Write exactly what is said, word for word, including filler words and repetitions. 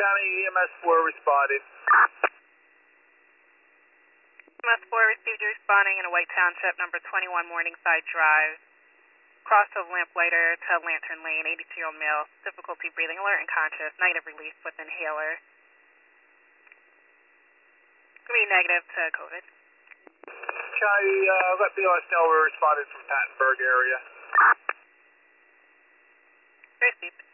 County, E M S four responded. E M S four received you responding in a White Township, number twenty-one Morningside Drive. Cross of Lamplighter to Lantern Lane, eighty-two-year-old male, difficulty breathing, alert and conscious, negative release with inhaler. Could be negative to COVID. County, uh, let B O S know we responded from Pattenberg area. Received.